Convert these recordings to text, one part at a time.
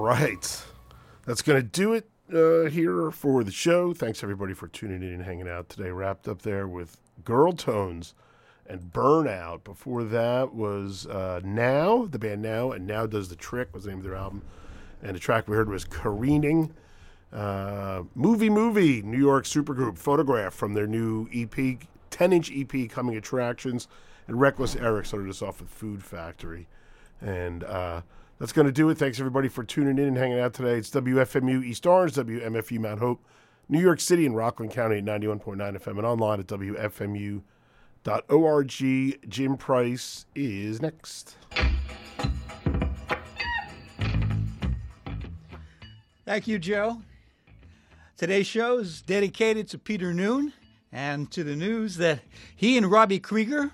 right. That's going to do it here for the show. Thanks, everybody, for tuning in and hanging out today. Wrapped up there with Girl Tones and Burnout. Before that was Now, the band Now, and Now Does the Trick was the name of their album. And the track we heard was Careening. Movie, New York supergroup Photograph from their new EP, 10-inch EP, Coming Attractions. And Reckless Eric started us off with Food Factory. And that's going to do it. Thanks, everybody, for tuning in and hanging out today. It's WFMU East Orange, WMFU Mount Hope, New York City, and Rockland County at 91.9 FM, and online at WFMU.org. Jim Price is next. Thank you, Joe. Today's show is dedicated to Peter Noon and to the news that he and Robbie Krieger...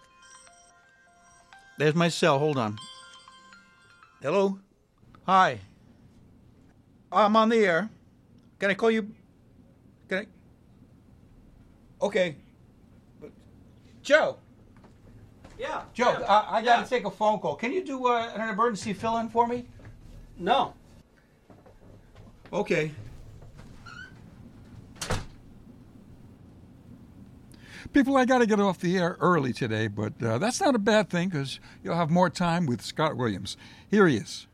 There's my cell. Hold on. Hello? Hi. I'm on the air. Can I call you? Can I? Okay. Joe. Yeah. Joe, yeah, I got to take a phone call. Can you do an emergency fill-in for me? No. Okay. People, I got to get off the air early today, but that's not a bad thing because you'll have more time with Scott Williams. Here he is.